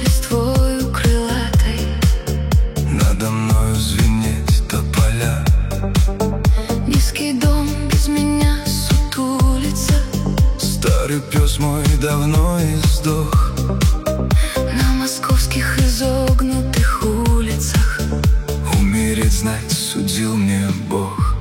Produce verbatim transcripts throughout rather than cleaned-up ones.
естествою крылатой. Надо мною звенеть тополя. Низкий дом без меня сутулится. Старый пес мой давно издох. На московских изогнутых улицах Умереть, знать, судил мне Бог.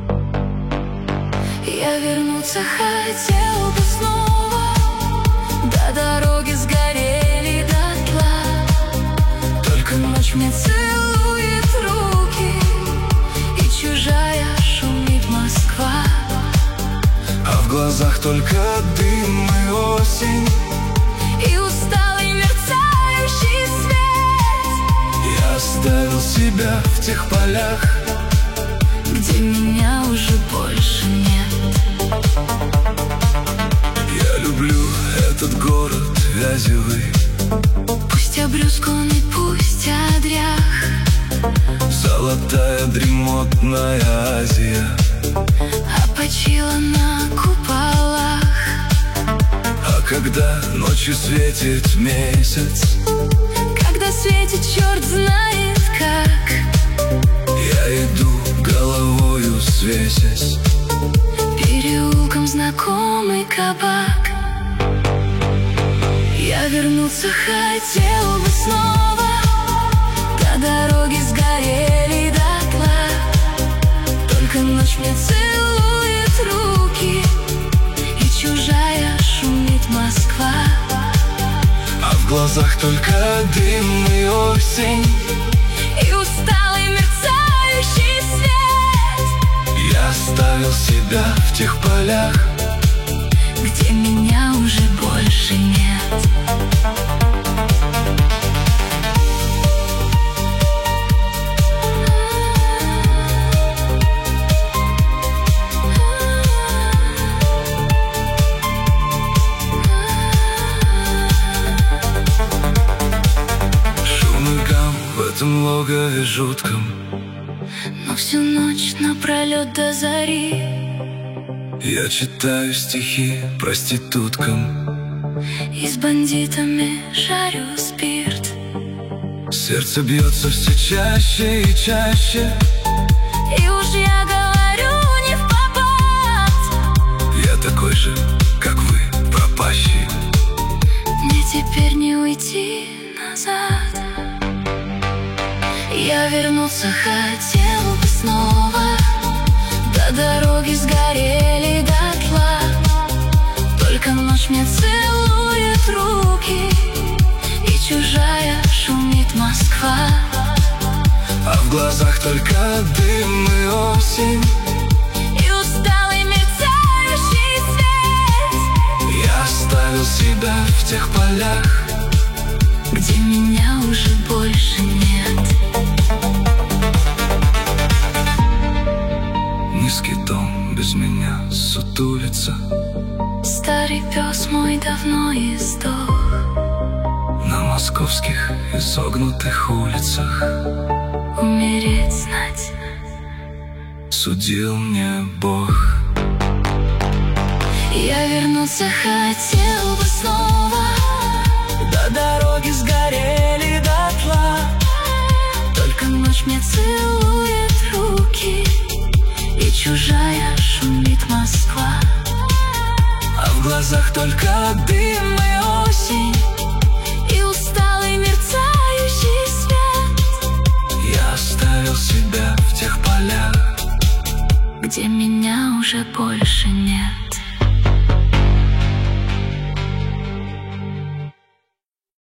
Я вернуться хотел бы снова, до дороги сгорели дотла. Только ночь мне целует руки, и чужая шумит Москва. А в глазах только дым и осень, И усталый мерцающий свет. Я оставил себя в тех полях, где меня уже больше нет. Я люблю этот город вязевый. Пусть обрюзган и пусть одрях, Золотая дремотная Азия опочила на куполах. А когда ночью светит месяц, Когда светит черт знает как, я иду головою свесясь. переулком знакомый кабак. Я вернуться хотел бы снова, до дороги сгорели дотла. Только ночь мне целует руки, и чужая шумит Москва. А в глазах только дым и осень, И усталый мерцающий свет. Я оставил себя в тех полях, где меня уже больше нет. шум и гам в этом логове жутком. Но всю ночь напролет до зари Я читаю стихи проституткам. и с бандитами жарю спирт. Сердце бьется все чаще и чаще. И уж я говорю не впопад. Я такой же, как вы, пропащий. Мне теперь не уйти назад. Я вернуться хотел бы снова, до дороги сгорели дотла. Только ночь мне целует руки, и чужая шумит Москва. А в глазах только дым и осень, И усталый мерцающий свет. я оставил себя в тех полях, где меня уже больше нет. низкий дом без меня сутулится. Старый пес мой давно издох. На московских изогнутых улицах Умереть, знать, судил мне Бог. я вернуться хотел бы снова, До дороги сгорели дотла. только ночь мне целует руки, и чужая шумит Москва. А в глазах только дым